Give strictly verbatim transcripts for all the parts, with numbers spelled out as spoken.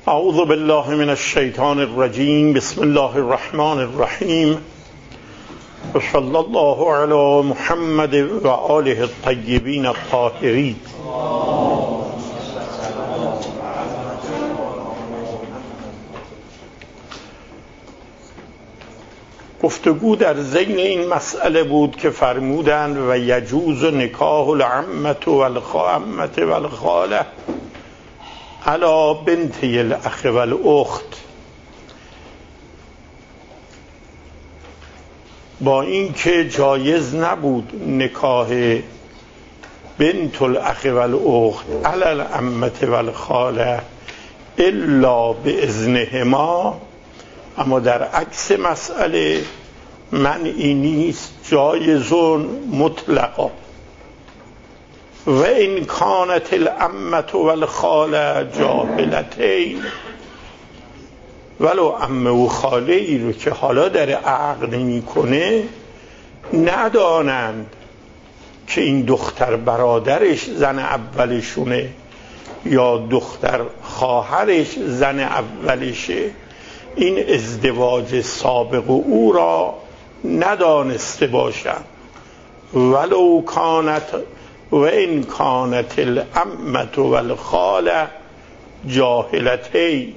اعوذ بالله من الشیطان الرجیم. بسم الله الرحمن الرحیم و صلی الله علی محمد و آله الطیبین الطاهرین. گفتگو در ذیل این مسئله بود که فرمودند و یجوز نکاح العمة والعمة والخاله علی بنت الاخ والاخت. با اینکه جایز نبود نکاح بنت الاخ والاخت علی العمة والخاله الا باذنهما، اما در عکس مسئله منعی نیست، جایزون مطلقا. و این کانت العمة والخاله جاهلتین، ولو عمه و خاله ای رو که حالا در عقد نمی کنه ندانند که این دختر برادرش زن اولشونه یا دختر خواهرش زن اولشه، این ازدواج سابق او را ندانسته باشند. ولو کانت و این کانت العمة والخاله جاهلتین.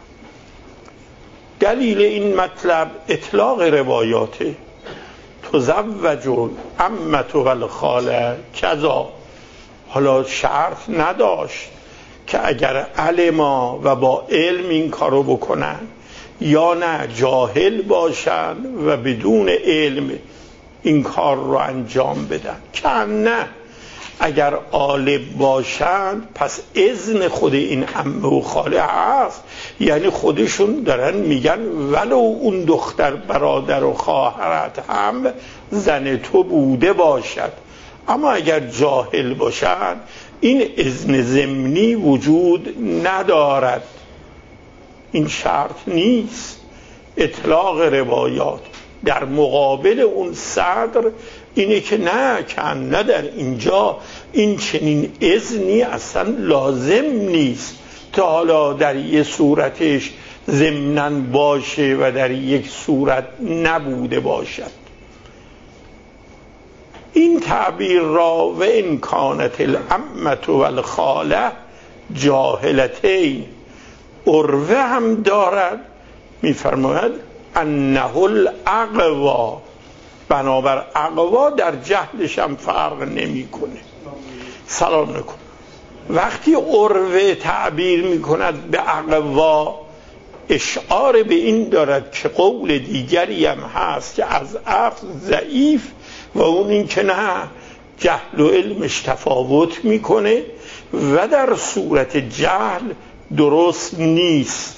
دلیل این مطلب اطلاق روایاته. تزوج العمة والخاله کذا، حالا شرط نداشت که اگر علما و با علم این کارو بکنن یا نه جاهل باشن و بدون علم این کار رو انجام بدن، که نه اگر عالم باشند پس اذن خود این عمه و خاله هست، یعنی خودشون دارن میگن ولو اون دختر برادر و خواهرت هم زن تو بوده باشد. اما اگر جاهل باشند این اذن ضمنی وجود ندارد، این شرط نیست. اطلاق روایات در مقابل اون صدر اینه که نه کن نه در اینجا این چنین اذنی اصلا لازم نیست تا حالا در یک صورتش ضمناً باشه و در یک صورت نبوده باشد. این تعبیر را و این کانت العمة والخاله جاهلتین عروه هم دارد، میفرماید انه الاقوا، بنابر اقوا در جهلش هم فرق نمی کنه. سلام نکن. وقتی عروه تعبیر می کند به اقوا اشعار به این دارد که قول دیگری هم هست که از عقل ضعیف و اون این که نه جهل و علمش تفاوت میکنه و در صورت جهل درست نیست.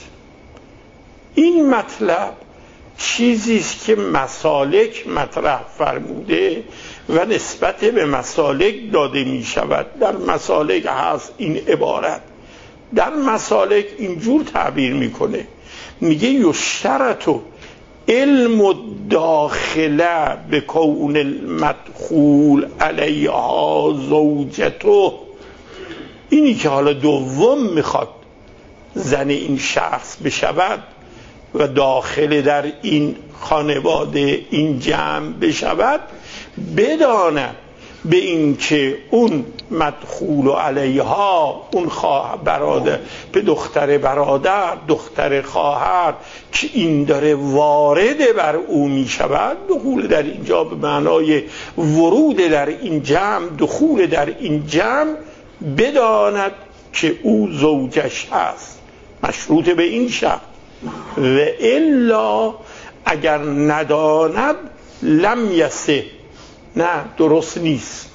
این مطلب چیزی است که مسالک مطرح فرموده و نسبت به مسالک داده می شود. در مسالک هست این عبارت، در مسالک اینجور تعبیر میکنه، میگه یشترطو علم الداخله به کون المدخول علیها زوجته. اینی که حالا دوم میخواد زن این شخص بشود و داخل در این خانواده این جمع بشود، بداند به این که اون مدخول علیها، اون خواه برادر به دختر برادر دختر خواهر که این داره وارد بر او می شود، دخول در اینجا به معنای ورود در این جمع، دخول در این جمع، بداند که او زوجش هست، مشروط به این شرط. و الا اگر نداند لم یصح، نه درست نیست.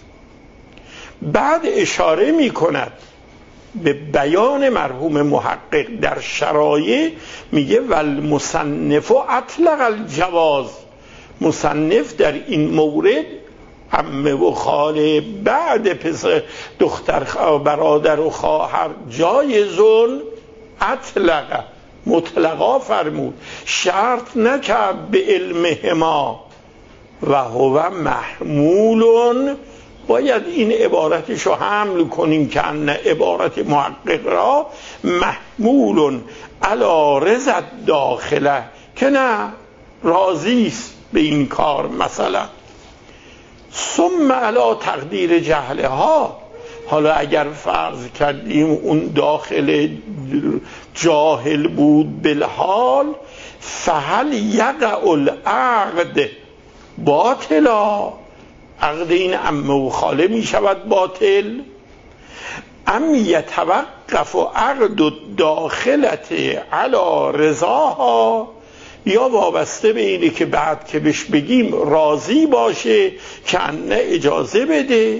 بعد اشاره می کند به بیان مرحوم محقق در شرایع، میگه والمصنف اطلق الجواز، مصنف در این مورد عمه و خاله بعد پسر دختر برادر و خواهر جایزون اطلق، مطلقا فرمود، شرط نکرد به علمهما و هو محمول باید این عبارتش رو حمل کنیم که ان عبارت محقق را محمول علی رضا داخله، که نه راضی است به این کار مثلا. ثم علی تقدیر جهلها، حالا اگر فرض کردیم اون داخل جاهل بود بالحال، فهل یقع العقد باطلا، عقد این عمه و خاله می شود باطل؟ ام یتوقف عقد الداخلت علی رضاها، یا وابسته به اینه که بعد که بهش بگیم راضی باشه که نه اجازه بده؟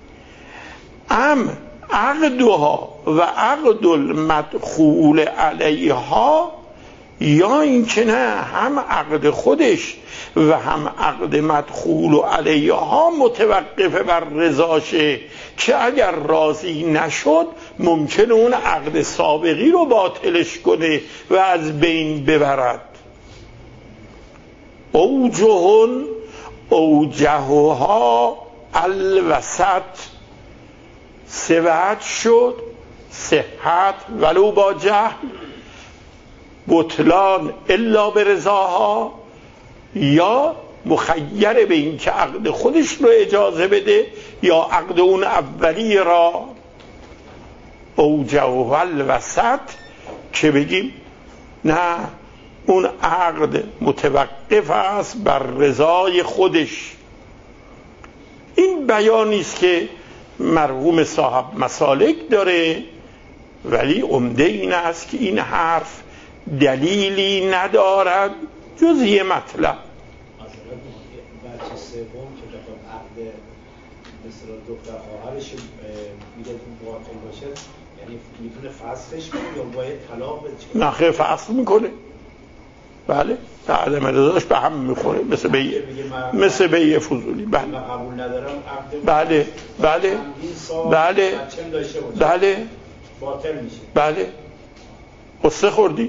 ام عقدها و عقد المدخول علیها، یا این که نه هم عقد خودش و هم عقد مدخول علیها متوقف بر رضاشه که اگر راضی نشد ممکنه اون عقد سابقی رو باطلش کنه و از بین ببرد. اوجهن اوجهها الوسط، سوت شد صحت ولو با جهل، بطلان الا به رضاها، یا مخیر به این که عقد خودش رو اجازه بده یا عقد اون اولی را. اوجه الوسط که بگیم نه اون عقد متوقف است بر رضای خودش. این بیانی است که مرحوم صاحب مسالک داره، ولی عمده این است که این حرف دلیلی ندارد جز یه مطلب. بچه سوم که بخواد عقد مثل دختر خواهرش میگه باطل باشه، یعنی میتونه فسخش کنه یا باید طلاق بده؟ نه خیر، فسخ میکنه. بله، عدم رضاش به هم میخوره، مثل بیه مثل بیه فضولی. بله قبول ندارم عقد، بله بله بله بله باطل میشه. بله قصه خوردی؟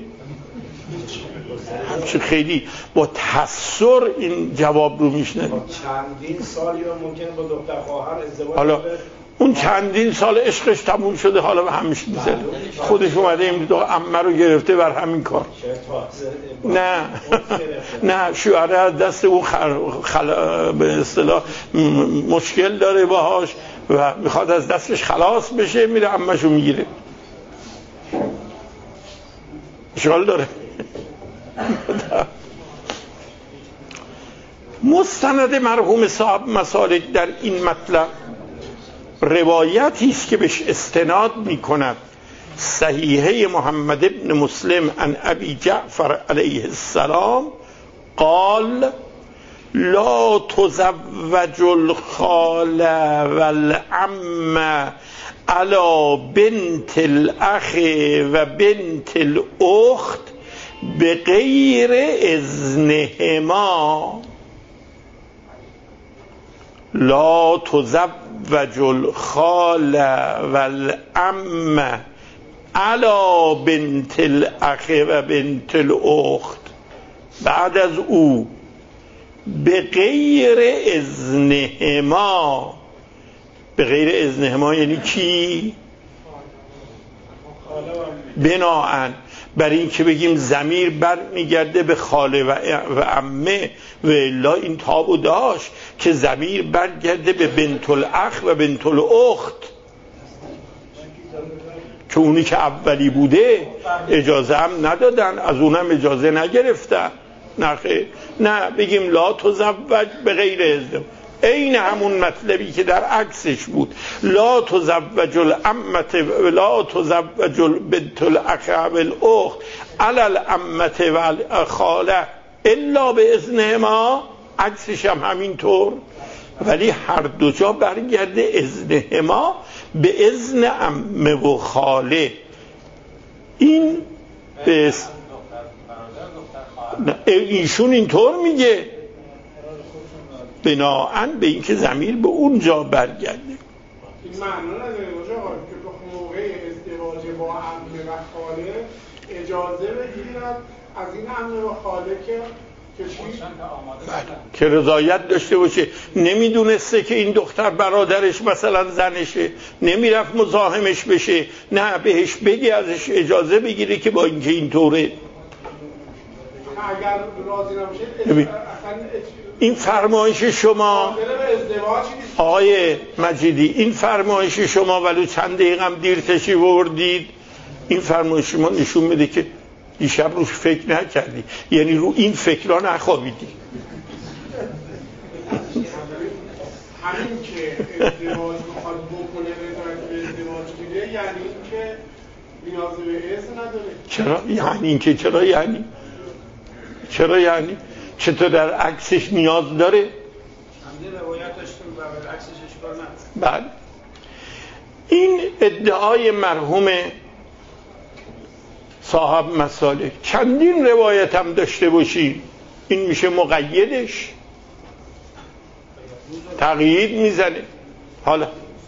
همچه خیلی با تحسر این جواب رو میشنه. چندین سالی رو ممکنه با دختر خواهر ازدواج حالا اون چندین سال عشقش تموم شده، حالا به همش میزنه، خودش اومده این دو عمه رو گرفته بر همین کار. نه نه شوهره از دست اون خل... خل... به اصطلاح مشکل داره باهاش و میخواد از دستش خلاص بشه، میره عمه‌شو میگیره، اشکال داره. مستند مرحوم صاحب مسالک در این مطلب روایتی است که بهش استناد میکند، صحیحه محمد ابن مسلم عن ابی جعفر علیه السلام قال لا تزوج الخال والعم علی بنت الاخ و بنت الاخت بغیر اذنهما. لا تزوج الخال والعم علی بنت الاخ و بنت الاخت، بعد از او به غیر اذنهما. به غیر اذنهما یعنی کی؟ بناهن بر این که بگیم ضمیر بر میگرده به خاله و عمه، و الا این تابو داشت که ضمیر برگرده به بنت الاخ و بنت الاخت، که اونی که اولی بوده اجازه هم ندادن، از اونم اجازه نگرفتن. نه نه بگیم لا تزوج به غیر اذن، این همون مطلبی که در عکسش بود، لا تزوج العمه لا تزوج بنت الاخ و الاخت علی العمه و الخاله الا به اذنهما، عکسش هم همینطور، ولی هر دو جا برگرده اذنهما به اذن عمه و خاله. این به ایشون اینطور میگه بناهن به اینکه ضمیر به اونجا برگرده. این معنا نداره که تو موقع ازدواج با عمه و خاله اجازه بگیرد از این عمه و خاله که که چی؟ که رضایت داشته باشه. نمیدونسته که این دختر برادرش مثلا زنشه، نمیرفت مزاحمش بشه، نه بهش بگی ازش اجازه بگیری که با اینکه اینطوره. اگر راضی نباشه این فرمایش شما آقای مجیدی، این فرمایش شما ولو چند دقیقه هم دیر تشریف آوردید، این فرمایش شما نشون میده که دیشب روش فکر نکردی، یعنی رو این فکرها نخوابیدی. همین که ازدواج بخواد بکنه رضایت به ازدواج میده، یعنی این که نیاز به اذن نداره. چرا؟ یعنی این که چرا یعنی؟ چرا یعنی؟ چطور در عکسش نیاز داره؟ همده روایت داشتیم و بر عکسش اشکال نداره. بله. این ادعای مرحوم صاحب مسالک چندین روایت هم داشته باشی، این میشه مقیدش، تقیید میزنه. حالا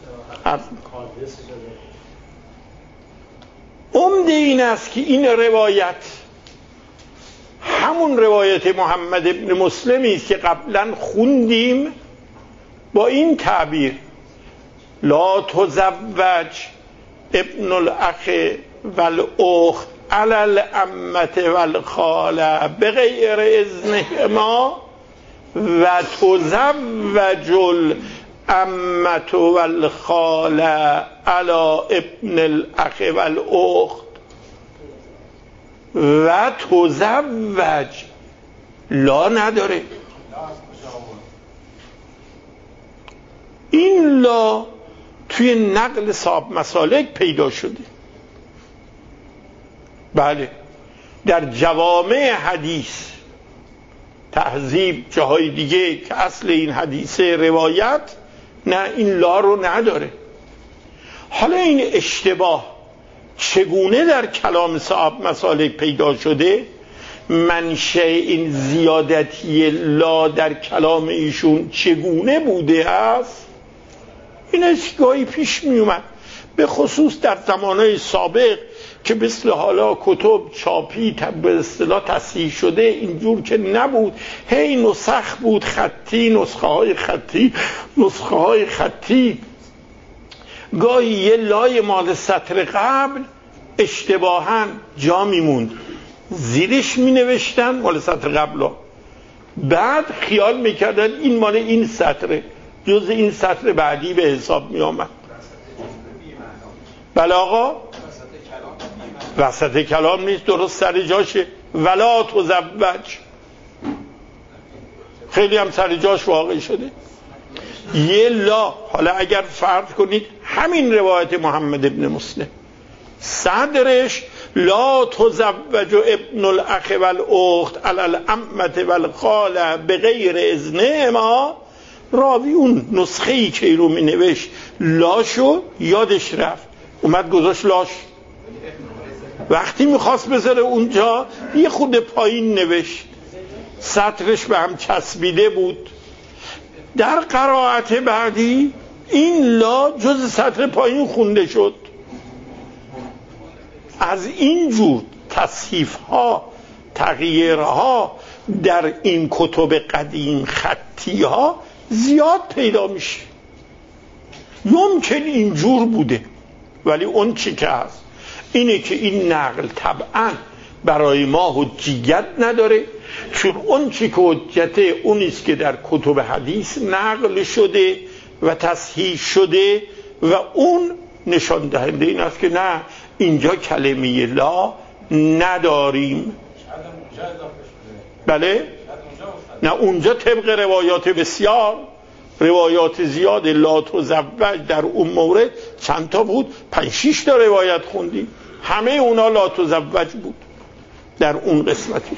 عمده این است که این روایت همون روایت محمد ابن مسلمی است که قبلا خوندیم با این تعبیر: لا تزوج ابن الاخ والاخت علی العمه والخاله بغیر اذنهما و تزوج العمه والخاله علی ابن الاخ والاخت و تزوج لا نداره. این لا توی نقل صاحب مسالک پیدا شده. بله، در جوامع حدیث تهذیب جاهای دیگه که اصل این حدیث روایت نه، این لا رو نداره. حالا این اشتباه چگونه در کلام صاحب مسالک پیدا شده؟ منشأ این زیادتی لا در کلام ایشون چگونه بوده است؟ این اشتباهی پیش می اومد، به خصوص در زمانهای سابق که مثل حالا کتب چاپی به اصطلاح تصحیح شده اینجور که نبود، هی نسخ بود خطی، نسخه های خطی نسخه های خطی گاهی یه لای مال سطر قبل اشتباهاً جا میموند، زیرش می نوشتن مال سطر قبل ها. بعد خیال میکردن این مال این سطره، جز این سطر بعدی به حساب می آمد. بله آقا، وسط کلام نیست، درست سر جاشه. ولا تزوج خیلی هم سر جاش واقع شده. یه لا، حالا اگر فرض کنید همین روایت محمد ابن مسلم صدرش لا تزوج ابن الاخ والاخت علی العمه والخاله بغیر اذنهما، راوی اون نسخه ای که رو می نوشت لاشو یادش رفت، اومد گذاشت لاش. وقتی میخواست بذاره اونجا یه خود پایین نوشت، سطرش به هم چسبیده بود. در قرائت بعدی این لا جز سطر پایین خونده شد. از این جور تصحیف ها، تغییر ها در این کتب قدیم خطی ها زیاد پیدا میشه. ممکن اینجور بوده، ولی اون چی که هست اینه که این نقل طبعا برای ما حجیت نداره، چون اون چی که حجت اونیست که در کتب حدیث نقل شده و تصحیح شده و اون نشان دهنده این است که نه، اینجا کلمه لا نداریم. بله؟ نه، اونجا طبق روایات بسیار، روایات زیاد لا تزوج در اون مورد چند تا بود؟ پنج شش تا روایت خوندیم، همه اونا لا تزوج بود در اون قسمتش.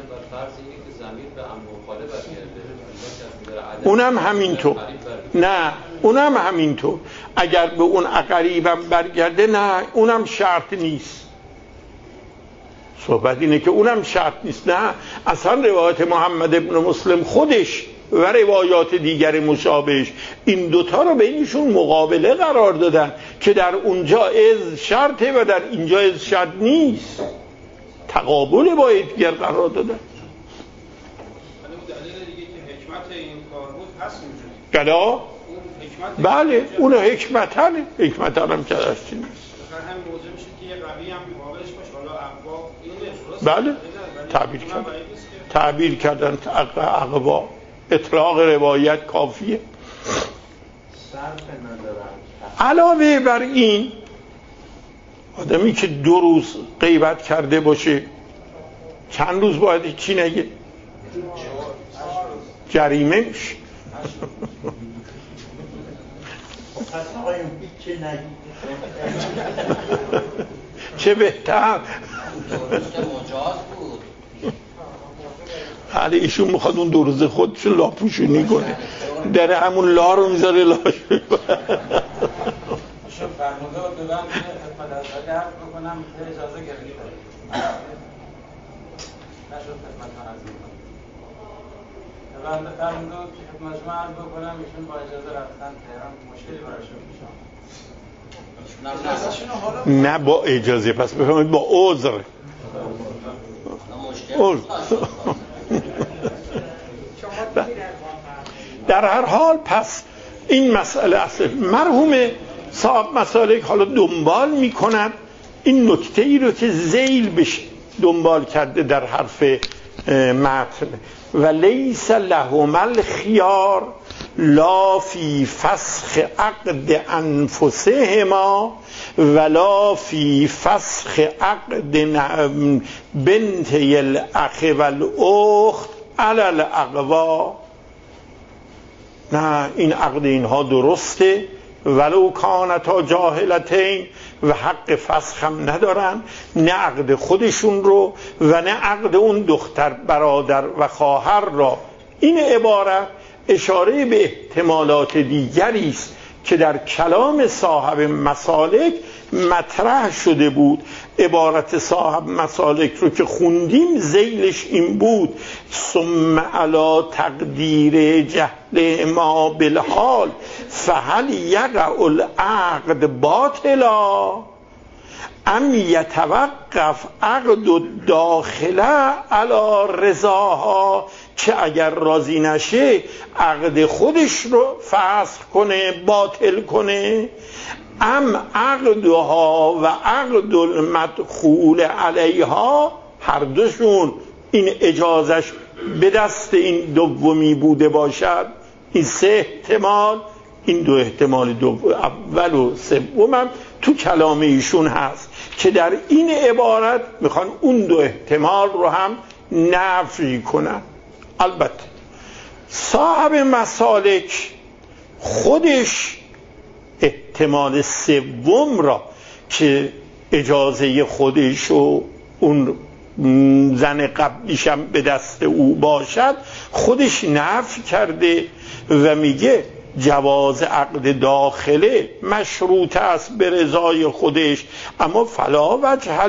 اونم همینطور. نه، اونم همینطور. اگر به اون اقریبم برگرده نه، اونم شرط نیست. صحبت اینه که اونم شرط نیست. نه، اصلا روایت محمد ابن مسلم خودش و روایات دیگر مشابهش این دوتا رو بینشون مقابله قرار دادن که در اونجا از شرطه و در اینجا از شرط نیست، تقابل با یکدیگر قرار دادن. هست اونجا. بلا بله اون حکمتن حکمتن هم که هستی نیست. مثلا هم موضوع میشه که یه قوی هم مقابلش باشه، حالا اقوا اینو درست بله تعبیر کردن تعبیر کردن اقوا اطلاق روایت کافیه. علاوه بر این آدمی که دو روز غیبت کرده باشه چند روز باید چی نگه؟ جریمه میشه. چه بهتر. حالا ایشون میخواد اون دو روز خودشو لاپوشونی کنه، در همون لا رو میذاره لاش ایشون فرموده و دادم که خدمت از درد بکنم اجازه گرفته نشد خدمت من از میکنم بنده فرموده که خدمت شما عرض بکنم ایشون با اجازه رفتن تهران مشکلی براشون پیش نه با اجازه پس بفهمید با عذر عذر. در هر حال پس این مسئله اصل مرحوم صاحب مسالک حالا دنبال میکنن این نکته ای رو که ذیل بش دنبال کرده در حرف متن و لیس لهم الخیار لا فی فسخ عقد انفسهما ولا فی فسخ عقد بنت الاخ والاخت علی الاقوا. نه این عقد اینها درسته ولو کانتا جاهلتین و حق فسخ هم ندارن، نه عقد خودشون رو و نه عقد اون دختر برادر و خواهر را. این عبارت اشاره به احتمالات دیگری است که در کلام صاحب مسالک مطرح شده بود. عبارت صاحب مسالک رو که خوندیم ذیلش این بود ثم علی تقدیر جهل ما بالحال فهل یقع العقد باطلا ام یتوقف عقد الداخله علی رضاها، که اگر راضی نشه عقد خودش رو فسخ کنه باطل کنه، ام عقدها و عقد المدخول علیها هر دوشون این اجازش به دست این دومی بوده باشد. این سه احتمال، این دو احتمال دو اول و سوم هم تو کلام ایشون هست که در این عبارت میخوان اون دو احتمال رو هم نفی کنن. البته صاحب مسالک خودش احتمال سوم را که اجازه خودش و اون زن قبلیش هم به دست او باشد خودش نفی کرده و میگه جواز عقد داخله مشروط است به رضای خودش، اما فلا وجه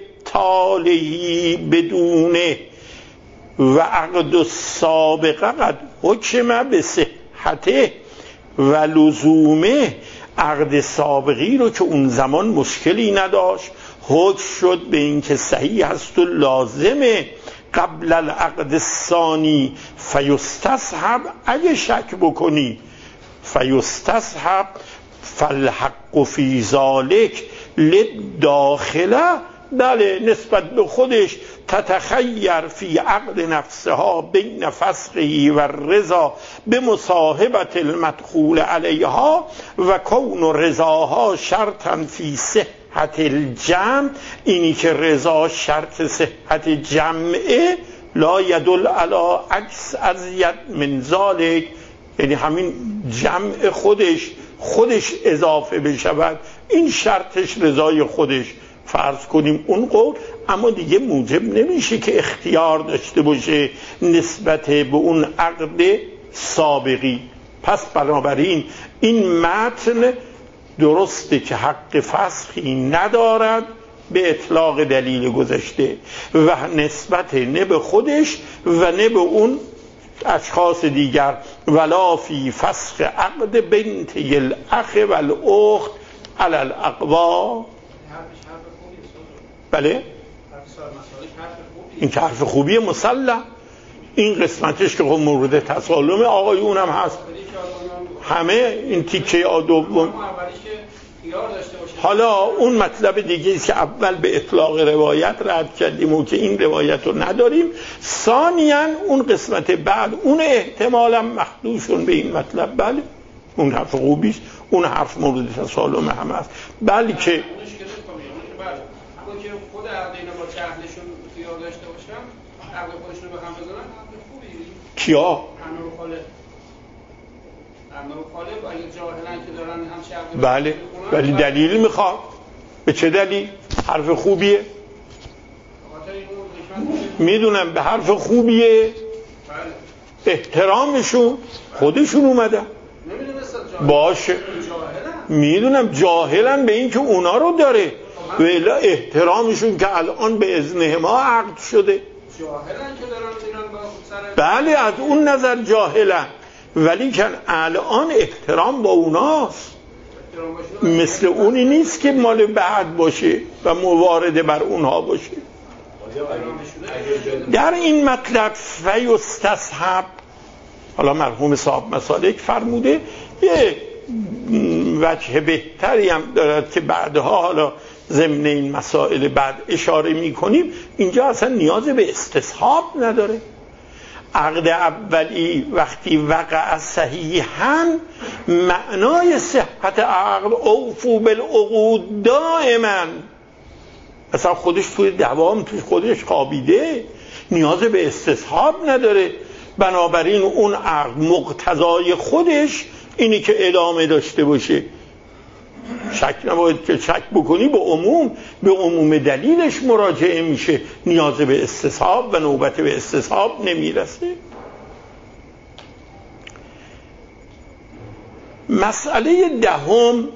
لابطاله بدونه و عقد السابقه قد حکم به صحته و لزومه. عقد سابقی رو که اون زمان مشکلی نداشت حکم شد به این که صحیح هست و لازمه قبل العقد الثانی فیستصحب، اگه شک بکنی فیستصحب فالحق فی ذالک للداخله، بله نسبت به خودش تتخیر فی عقد نفسها بین فسخه و رضا به مصاحبت المدخول علیها و کون رضاها شرطا فی صحت الجمع. اینی که رضا شرط صحت جمعه لا یدل علی عکس ازید من ذالک، یعنی همین جمع خودش خودش اضافه بشود این شرطش رضای خودش فرض کنیم اون قول، اما دیگه موجب نمیشه که اختیار داشته باشه نسبت به اون عقد سابقی. پس بنابراین این متن درسته که حق فسخی ندارد به اطلاق دلیل گذشته و نسبت نه به خودش و نه به اون اشخاص دیگر، ولا فی فسخ عقد بنت الاخ و الاخت علی الاقوا. بله این که حرف خوبی مسلم، این قسمتش که خب مورد تسالم آقایونم هست، همه این تیکه دوم. حالا اون مطلب دیگه است که اول به اطلاق روایت رد کردیم و که این روایت رو نداریم. ثانیاً اون قسمت بعد اون احتمالاً مخدوشون به این مطلب، بله اون حرف خوبی است، اون حرف مورد تسالم هم هست، بلکه اون که خود عقیده با جهلشون خیال داشته باشن، عقل خودشون رو به هم بزنن، عقل خوبی. کیا؟ همه مخالف. همه مخالف اگه جاهلن که دارن هم شعب. بله، ولی دلیل میخواد. به چه دلیل؟ حرف خوبیه. میدونم به حرف خوبیه. بله. احترامشون خودشون اومدن. باشه. میدونم جاهلن به این که اونا رو داره. ولی احترامشون که الان به اذن ما عقد شده. جاهلن که دارن سر. بله از اون نظر جاهلن، ولی که الان احترام با اوناست، مثل اونی نیست که مال بعد باشه و موارده بر اونها باشه. در این مطلب فیستصحب، حالا مرحوم صاحب مسالک فرموده یه وجه بهتری هم دارد که بعدها حالا ضمن این مسائل بعد اشاره می کنیم، اینجا اصلا نیاز به استصحاب نداره. عقد اولی وقتی وقع صحیحاً، معنای صحت عقد اوفو بالعقود دائما، اصلا خودش توی دوام توی خودش خوابیده، نیاز به استصحاب نداره. بنابراین اون عقد مقتضای خودش اینی که ادامه داشته باشه. شک نباید که شک بکنی به عموم به عموم دلیلش مراجعه میشه، نیاز به استصحاب و نوبت به استصحاب نمیرسه. مسئله دهم،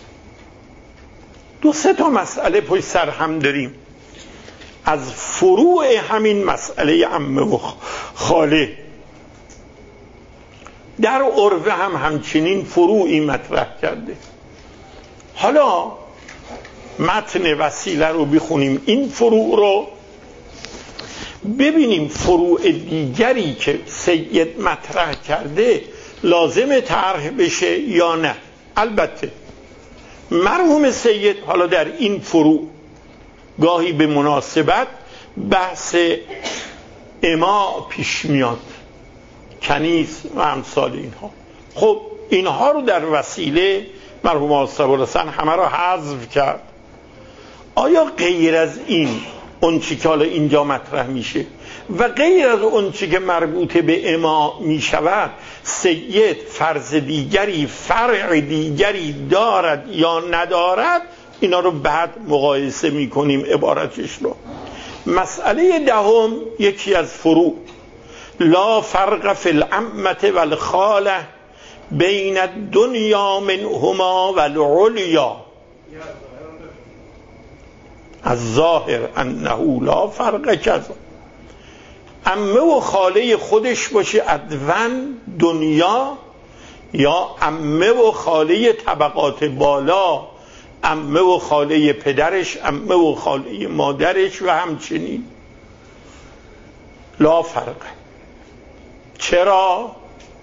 دو سه تا مسئله پشت سر هم داریم از فروع همین مسئله عمه و خاله. در عرفه هم همچنین فروعی مطرح کرده. حالا متن وسیله رو بخونیم، این فروع رو ببینیم. فروع دیگری که سید مطرح کرده لازم طرح بشه یا نه. البته مرحوم سید حالا در این فروع گاهی به مناسبت بحث اما پیش میاد، کنیز و امثال اینها. خب اینها رو در وسیله مرحوم آصف حسن همه را حذف کرد. آیا غیر از این اون چی که حالا اینجا مطرح میشه و غیر از اون چی که مربوط به اما میشود، سید فرض دیگری فرع دیگری دارد یا ندارد؟ اینا رو بعد مقایسه میکنیم عبارتش رو. مسئله دهم یکی از فروع، لا فرق فی العمة والخاله بین الدنیا منهما والعلیا. از ظاهر انه لا فرق کذا، عمه و خاله خودش باشه ادون دنیا، یا عمه و خاله طبقات بالا، عمه و خاله پدرش، عمه و خاله مادرش و همچنین. لا فرق. چرا؟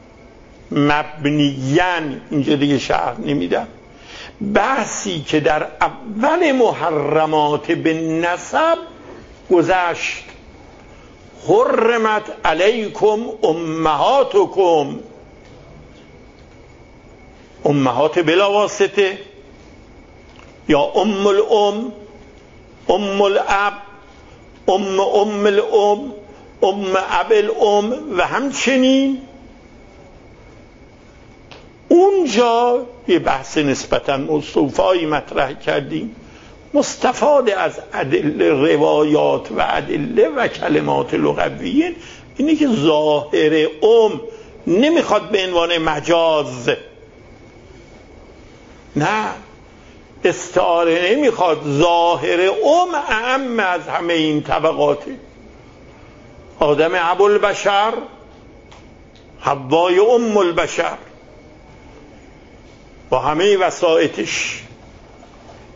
مبنیاً، اینجا دیگه شرح نمیدم، بحثی که در اول محرمات به نسب گذشت، حرمت علیکم امهاتکم، امهات بلا واسطه، یا ام الام، ام الاب، ام ام الام، ام اب الام و همچنین. اونجا یه بحث نسبتاً مستوفایی مطرح کردیم، مستفاد از ادله روایات و ادله و کلمات لغویین، اینی که ظاهر ام نمیخواد به عنوان مجاز، نه استعاره نمیخواد، ظاهر ام اعم از همه این طبقات. آدم ابوالبشر، حوای ام البشر با همه وسائطش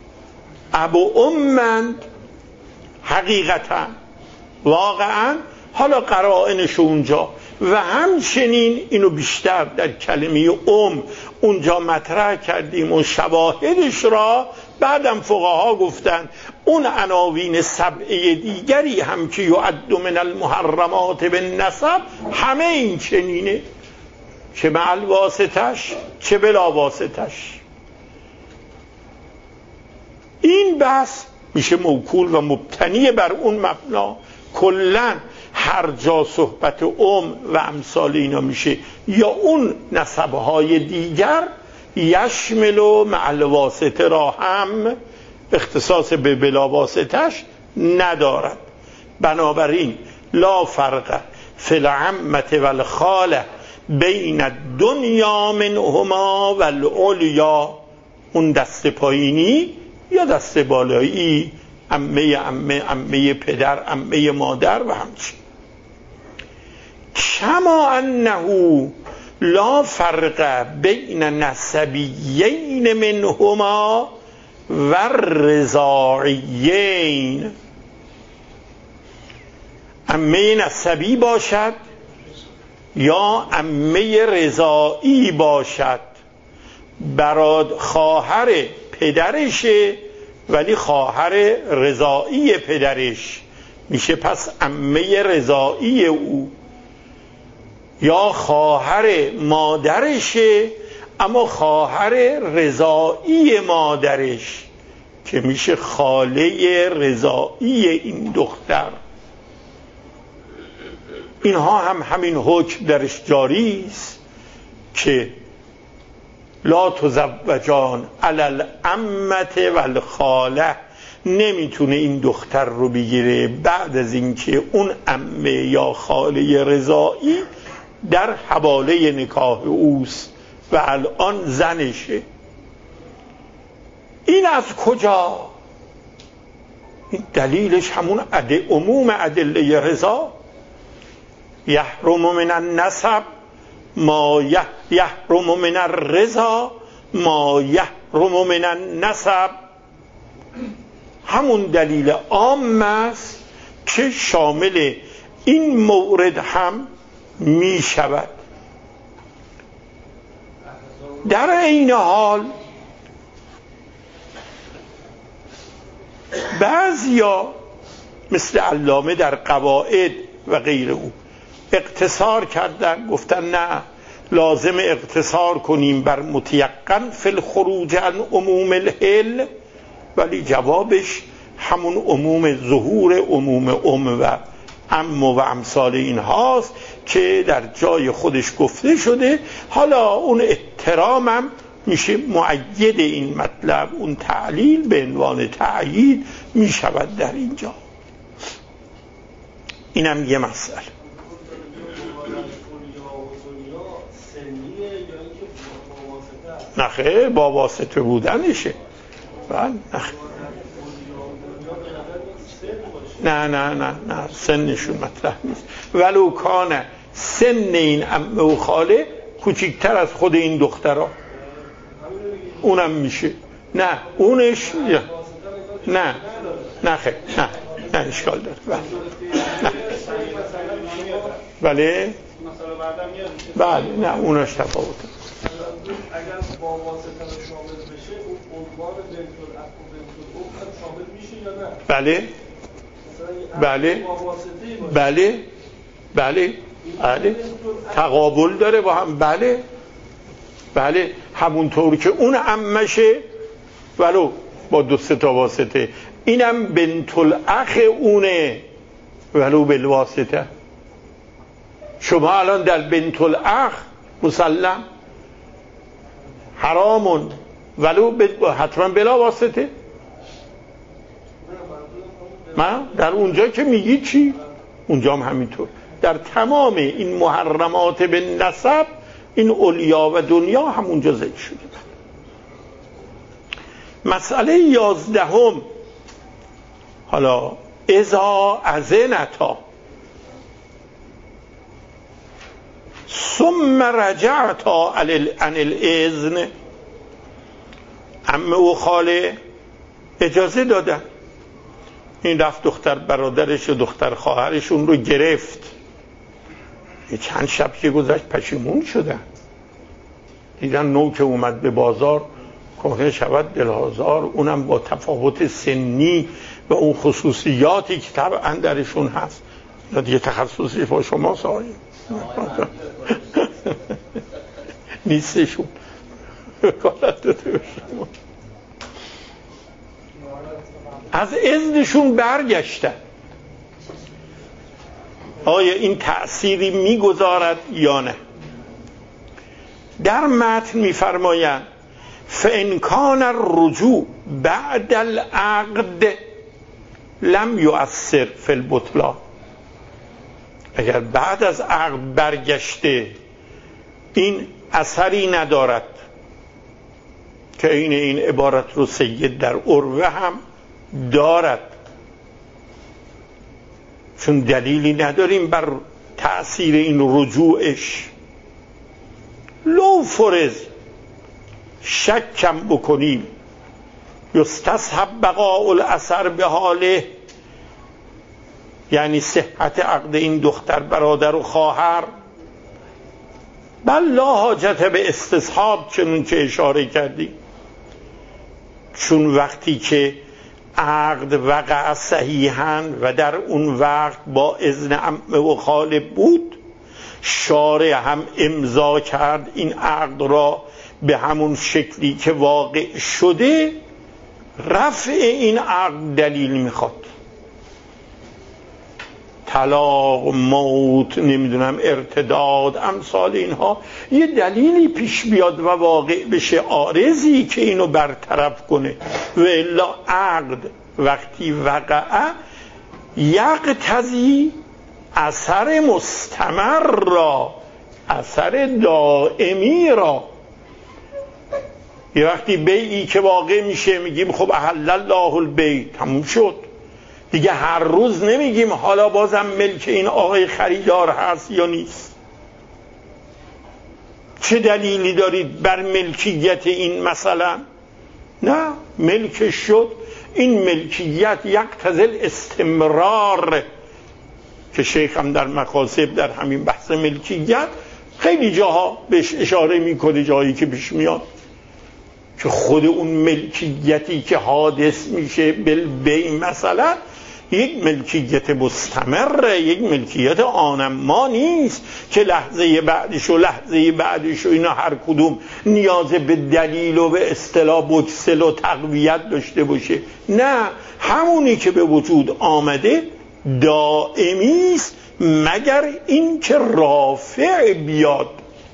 ابو امند، حقیقتا واقعا حالا قرائنش اونجا و همچنین اینو بیشتر در کلمه ام اونجا مطرح کردیم و شواهدش را بعدم فقها گفتن اون عناوین سبعه دیگری هم که یعد من المحرمات بالنسب همه این چنینه، چه مع واسطش چه بلا واسطش. این بحث میشه موکول و مبتنی بر اون مبنا. کلن هر جا صحبت ام و امثال اینا میشه یا اون نسبهای دیگر یشمل و مع الواسطه را هم اختصاص به بلا واسطش ندارد. بنابراین لا فرق فی العمة والخاله بین الدنیا منهما والعلیا، اون دست پایینی یا دست بالایی، عمه عمه عمه پدر عمه مادر و همچنین. کما انه لا فرق بین نسبیین منهما و رضاعیین، عمه نسبی باشد یا عمه رضاعی باشد، براد خواهر پدرشه ولی خواهر رضاعی پدرش میشه پس عمه رضاعی او، یا خواهر مادرشه اما خواهر رضاعی مادرش که میشه خاله رضاعی این دختر. اینها هم همین حکم درش جاری است که لا تزوجان علی العمة والخاله، نمیتونه این دختر رو بگیره بعد از اینکه اون عمه یا خاله رضاعی در حواله نکاح اوست و الان زنشه. این از کجا؟ این دلیلش همون عد عموم ادله رضا، یحرم من النسب ما یحرم من الرضا ما یحرم من النسب، همون دلیل عام است که شامل این مورد هم می شود. در این حال بعضیا مثل علامه در قواعد و غیر او اقتصار کردن، گفتن نه لازم اقتصار کنیم بر متیقن فی الخروج عن عموم الحل، ولی جوابش همون عموم ظهور عموم ام و عم و امثال این هاست که در جای خودش گفته شده. حالا اون احترامم میشه مؤید این مطلب، اون تعلیل به عنوان تأیید میشود در اینجا. اینم یه مسئله. نخه با واسطه بودنشه. نخه. نه نه نه نه سنشون مطرح نیست، ولو کان سن این عمه و خاله کوچکتر از خود این دخترها اونم میشه. نه اونش نه نه خیلی نه نه اشکال داره. نه بله بله نه اونش تفاوته. اگر با واسطه شامل بشه اون عنوان بنت الاخ و بنت الاخت شامل میشه یا نه؟ بله بله بله بله بله تقابل داره با هم. بله بله همونطور که اون عمشه ولو با دو سه تا واسطه، اینم بنت الاخ اونه ولو بالواسطه. شما الان در بنت الاخ مسلم حرامون ولو حتما بلا واسطه. من در اونجا که میگی چی؟ اونجا هم همینطور. در تمام این محرمات به نسب این اولیا و دنیا هم اونجا ذکر شده. مسئله یازدهم، حالا اذا اذنتا ثم رجعتا عن الاذن، عمه و خاله اجازه دادن این رفت دختر برادرش و دختر خواهرشون رو گرفت. یه چند شب که گذشت پشیمون شدن، دیدن نو که اومد به بازار کهنه شود دلهازار، اونم با تفاوت سنی و اون خصوصیاتی که طبعا درشون هست. دیگه تخصصی با شما سایی نیستشون از اذنشون برگشتن. آیا این تأثیری میگذارد یا نه؟ در متن میفرمایند فإن کان الرجوع بعد العقد لم یؤثر فی البطلان. اگر بعد از عقد برگشته این اثری ندارد، که این این عبارت رو سید در عروه هم دارد، چون دلیلی نداریم بر تأثیر این رجوعش. لو فرض شکم بکنیم یستصحب بقاء الاثر به حاله، یعنی صحت عقد این دختر برادر و خواهر، بل لا حاجت به استصحاب، چنون که اشاره کردیم، چون وقتی که عقد وقع صحیحاً و در اون وقت با اذن عمه و خاله بود، شارع هم امضا کرد این عقد را به همون شکلی که واقع شده، رفع این عقد دلیل میخواد. طلاق، موت، نمیدونم ارتداد، امثال اینها یه دلیلی پیش بیاد و واقع بشه، عارضی که اینو برطرف کنه. و الا عقد وقتی وقع یقتضی اثر مستمر را، اثر دائمی را. یه وقتی بیعی که واقع میشه میگیم خب احل الله البیع، تموم شد دیگه. هر روز نمیگیم حالا بازم ملک این آقای خریدار هست یا نیست. چه دلیلی دارید بر ملکیت این مثلا؟ نه، ملک شد. این ملکیت یقتضی استمرار، که شیخ هم در مقاصد در همین بحث ملکیت خیلی جاها بهش اشاره میکنه، جایی که پیش میاد که خود اون ملکیتی که حادث میشه بالبیع مثلا یک ملکیت مستمره، یک ملکیت آنما نیست که لحظه بعدش و لحظه بعدش و اینا هر کدوم نیاز به دلیل و به اصطلاح بکسل و تقویت داشته باشه. نه، همونی که به وجود آمده دائمی است، مگر این که رافع بیاد.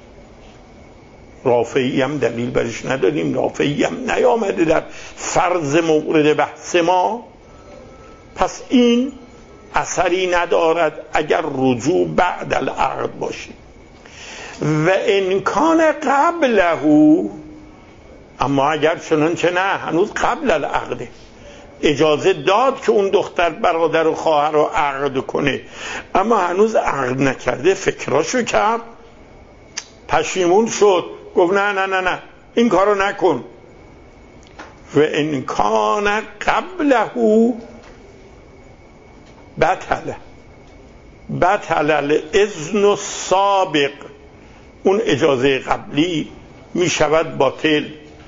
رافعی هم دلیل برش نداریم، رافعی هم نیامده در فرض مورد بحث ما. پس این اثری ندارد اگر رجوع بعد العقد باشه. و امکان قبله، اما اگر چنانچه نه هنوز قبل العقده، اجازه داد که اون دختر برادر و خواهر رو عقد کنه اما هنوز عقد نکرده، فکراشو کرد، پشیمون شد، گفت نه نه نه نه این کارو نکن. و امکان قبله بطله بطل الاذن السابق، اون اجازه قبلی می شود باطل.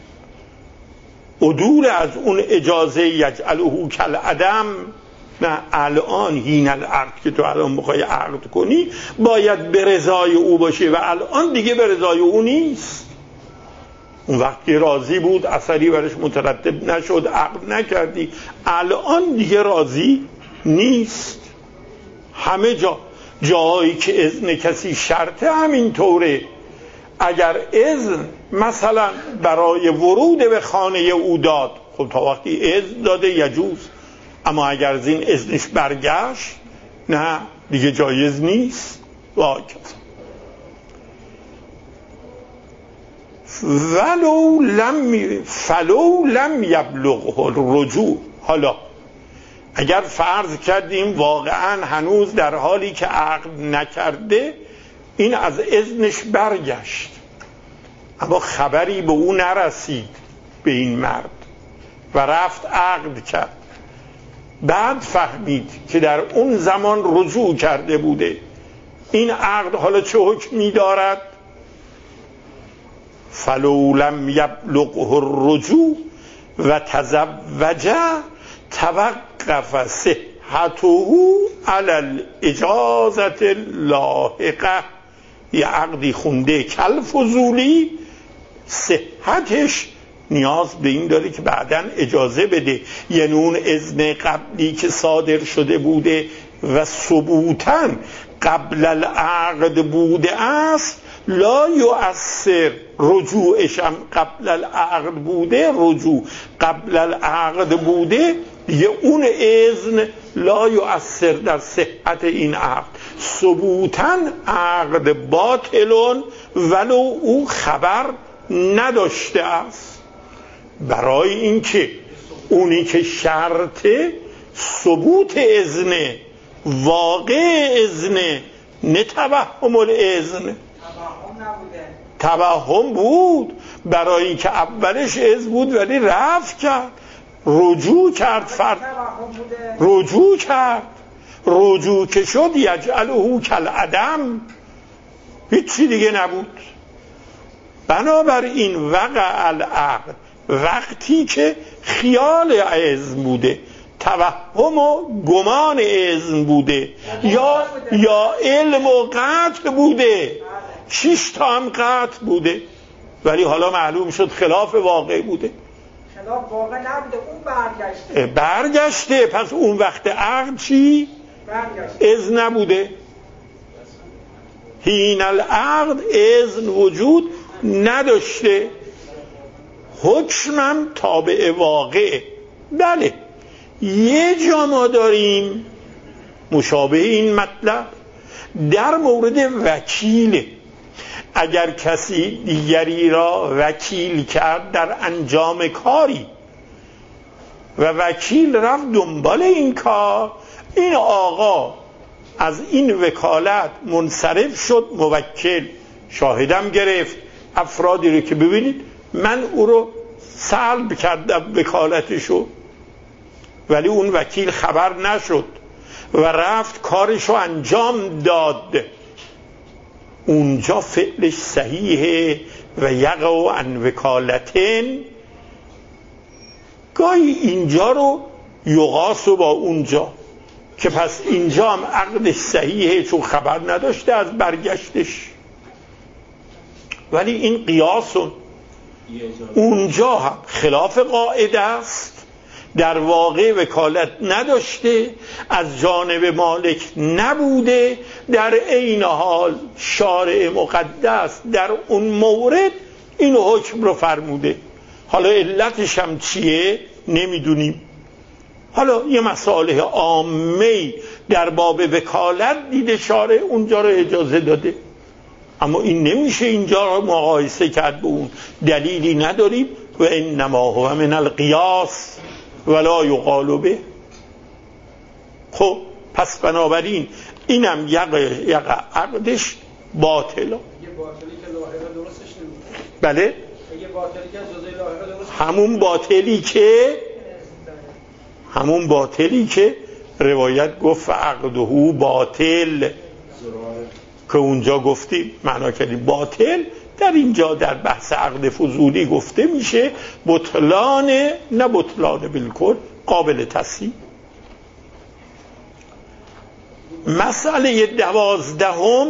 عدول از اون اجازه یجعله کالعدم. نه، الان هین العقد که تو الان بخوای عقد کنی باید به رضای او باشه و الان دیگه به رضای او نیست. اون وقتی راضی بود اثری برش مترتب نشد، عقد نکردی، الان دیگه راضی نیست. همه جا جایی که اذن کسی شرطه همینطوره. اگر اذن مثلا برای ورود به خانه او داد، خب تا وقتی اذن داده یجوز، اما اگر از این اذنش برگشت نه دیگه جایز نیست. واکد ولو لم فلو لم یبلغه الرجوع. حالا اگر فرض کردیم واقعا هنوز در حالی که عقد نکرده این از اذنش برگشت اما خبری به او نرسید، به این مرد، و رفت عقد کرد، بعد فهمید که در اون زمان رجوع کرده بوده. این عقد حالا چه حکمی دارد؟ فلو لم یبلغه الرجوع و تزوج توقف صحته علی الاجازة اللاحقه. یه عقدی خونده کالفضولی، صحتش نیاز به این داره که بعداً اجازه بده. یعنی اون اذن قبلی که صادر شده بوده و ثبوتاً قبل العقد بوده است، لا یؤثر. رجوعشم قبل العقد بوده، رجوع قبل العقد بوده، دیگه اون اذن لا یؤثر در صحت این عقد. ثبوتاً عقد باطلون ولو او خبر نداشته است. برای اینکه اونی که شرط ثبوت اذن، واقع اذن، نه توهم الاذن. توهم بود، برای اینکه اولش اذن بود ولی رفع کرد، رجوع کرد، فرد رجوع کرد، رجوع که شد یجعله کالعدم، هیچی دیگه نبود. بنابراین وقع العقد وقتی که خیال اذن بوده، توهم و گمان اذن بوده، یا یا علم و قطع بوده، شش تا هم قطع بوده ولی حالا معلوم شد خلاف واقع بوده. خلاف واقع نبوده، اون برگشته برگشته پس اون وقت عقد چی؟ برگشته، اذن نبوده. حین العقد اذن وجود نداشته، حکمم تابع واقع. بله یه جا ما داریم مشابه این مطلب در مورد وکیل. اگر کسی دیگری را وکیل کرد در انجام کاری و وکیل رفت دنبال این کار، این آقا از این وکالت منصرف شد، موکل شاهدم گرفت، افرادی رو که ببینید من او رو سلب کردم وکالتشو، ولی اون وکیل خبر نشد و رفت کارشو انجام داد، اونجا فعلش صحیحه و یقع عن وکالتن. گاهی اینجا رو یقاس با اونجا که پس اینجا هم عقدش صحیحه چون خبر نداشته از برگشتش، ولی این قیاسون اونجا هم خلاف قاعده است. در واقع وکالت نداشته، از جانب مالک نبوده، در عین حال شارع مقدس در اون مورد این حکم رو فرموده. حالا علتش هم چیه نمیدونیم. حالا یه مسائل عامه در باب وکالت دیده شارع اونجا رو اجازه داده، اما این نمیشه اینجا رو مقایسه کرد به اون، دلیلی نداریم. و انما هو من القیاس ولا یقال به. خب پس بنابراین اینم یقع یقع عقدش باطله. یه باطلی که لاحقه درستش نمیشه. بله یه باطلی که جزء لاحقه درست، همون باطلی که همون باطلی که روایت گفت عقده باطل که اونجا گفتیم معنا کردیم باطل، در اینجا در بحث عقد فضولی گفته میشه بطلان، نه بطلان بالکل، قابل تصحیح. مسئله دوازدهم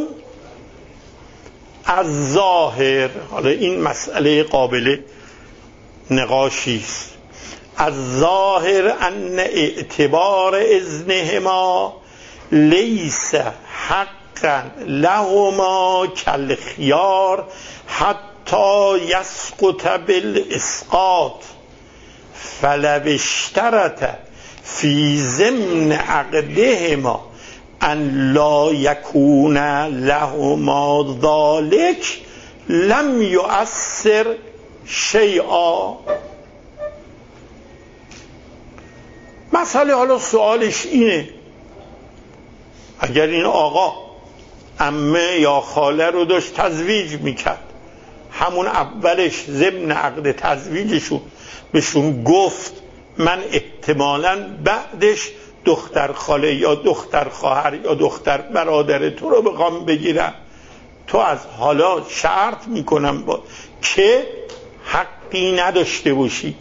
از ظاهر، حالا این مسئله قابل نقاشی است. از ظاهر ان اعتبار اذنهما لیس حقا لهما کالخیار حتی یسقط بالاسقاط، فلو اشترط فی ضمن عقدهما ان لا یکون لهما ذلك لم یؤثر شیئا. مسئله حالا سوالش اینه، اگر این آقا عمه یا خاله رو داشت تزویج میکرد، همون اولش ضمن عقد تزویجشون بهشون گفت من احتمالاً بعدش دختر خاله یا دختر خواهر یا دختر برادر تو رو بخوام بگیرم، تو از حالا شرط میکنم با که حقی نداشته باشی،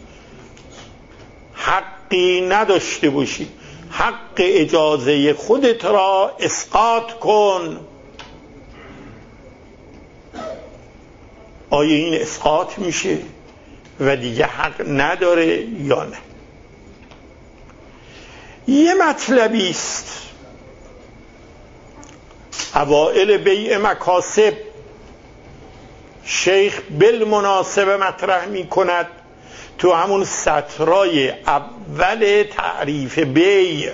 حقی نداشته باشی، حق اجازه خودت را اسقاط کن. آیا این اسقاط میشه و دیگه حق نداره یا نه؟ یه مطلبی است اوائل بیع مکاسب شیخ بالمناسبه مطرح می کند تو همون سطرهای اول تعریف بیع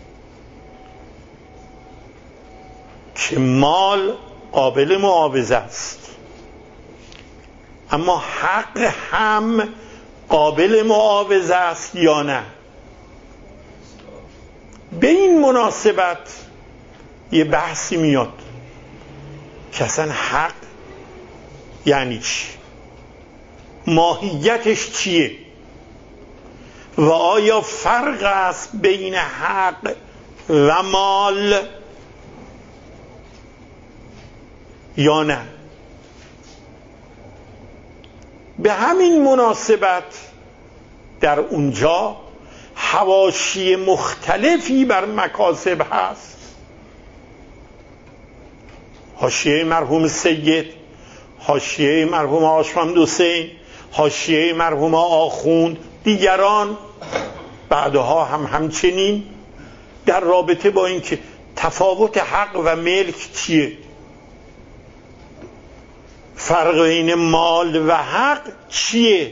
که مال قابل معاوضه است، اما حق هم قابل معاوضه است یا نه. به این مناسبت یه بحثی میاد که اصلا حق یعنی چی، ماهیتش چیه و آیا فرق است بین حق و مال یا نه. به همین مناسبت در اونجا حواشی مختلفی بر مکاسب هست. حاشیه مرحوم سید، حاشیه مرحوم آقا محمد حسین، حاشیه مرحوم آخوند، دیگران بعدها هم همچنین در رابطه با اینکه تفاوت حق و ملک چیه، فرق بین مال و حق چیه،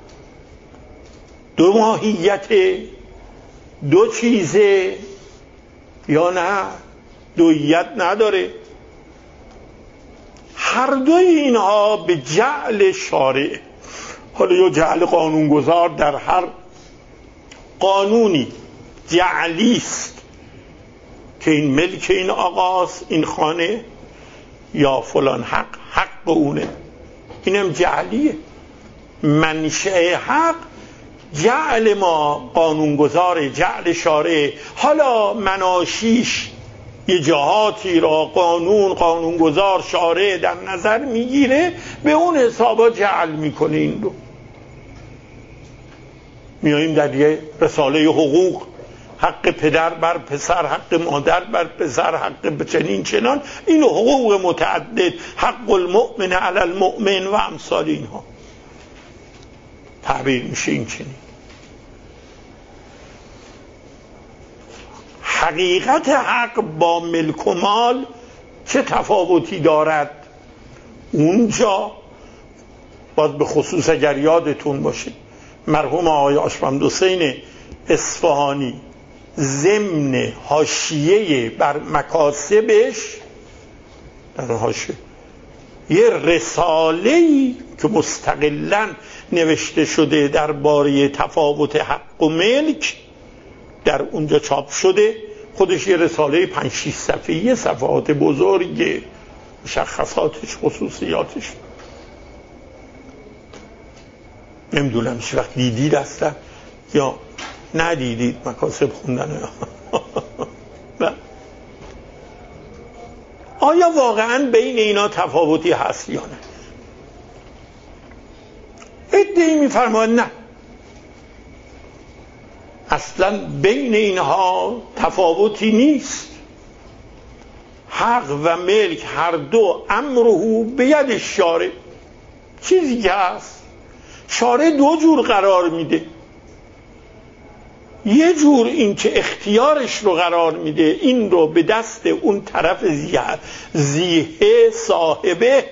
دو ماهیت، دو چیزه یا نه دویت نداره. هر دوی اینها به جعل شارع، حالا یا جعل قانونگذار در هر قانونی جعلی است که این ملک این آقاست، این خانه یا فلان حق حق اونه، اینم جعلیه. منشأ حق جعل ما قانونگذار، جعل شارع. حالا مناشیش یه جهاتی را قانون قانونگذار شارع در نظر میگیره، به اون حسابا جعل میکنه. این رو میاییم در یه رساله حقوق، حق پدر بر پسر، حق مادر بر پسر، حق چنین چنان، این حقوق متعدد، حق المؤمن علی المؤمن و امثال اینها تعبیر میشه. این چنین حقیقت حق با ملک و مال چه تفاوتی دارد؟ اونجا باز به خصوص اگر یادتون باشه مرحوم آقای محمد حسین اصفهانی ضمن حاشیه بر مکاسبش در حاشیه یه رساله‌ای که مستقلاً نوشته شده درباره تفاوت حق و ملک در اونجا چاپ شده، خودش یه رساله پنج شش صفحه‌ای، صفحات بزرگ، مشخصاتش، خصوصیاتش. نمیدونم چه وقت دیدید هستن یا ندیدید مکاسب خوندن. آیا واقعا بین اینا تفاوتی هست یا نه؟ ادعی میفرماید نه، اصلا بین اینها تفاوتی نیست. حق و ملک هر دو امره بید شارع، چیزی که هست شارع دو جور قرار میده. یه جور این که اختیارش رو قرار میده، این رو به دست اون طرف زیه صاحبه،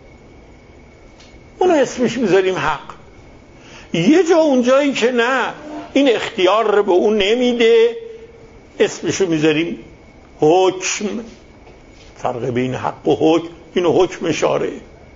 اون اسمش میذاریم حق. یه جا اونجایی که نه، این اختیار رو به اون نمیده، اسمشو میذاریم حکم. فرق بین حق و حکم، اینو حکم شارع.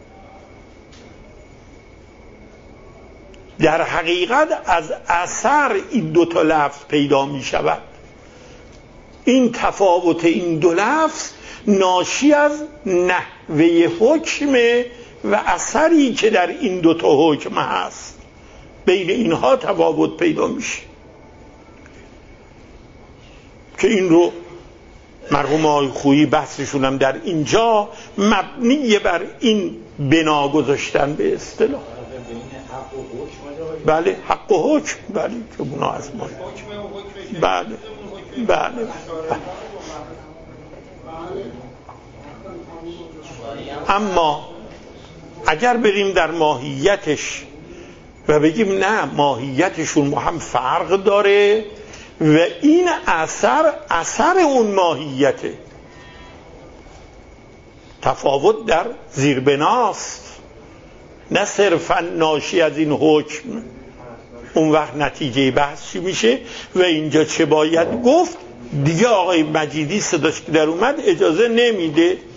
در حقیقت از اثر این دو تا لفظ پیدا می شود. این تفاوت این دو لفظ ناشی از نحوه حکم و اثری که در این دو تا حکم هست. بین اینها تفاوت پیدا میشه. که این رو مرحوم آقای خویی بحثشون هم در اینجا مبنی بر این بنا گذاشتن به اصطلاح. بله حق و حکم، بله که اونا از ما بله بله. اما اگر بریم در ماهیتش و بگیم نه ماهیتشون با هم فرق داره و این اثر اثر اون ماهیته، تفاوت در زیربناست نه صرفا ناشی از این حکم، اون وقت نتیجه بحث چی میشه و اینجا چه باید گفت دیگه. آقای مجیدی صداش که در اومد اجازه نمیده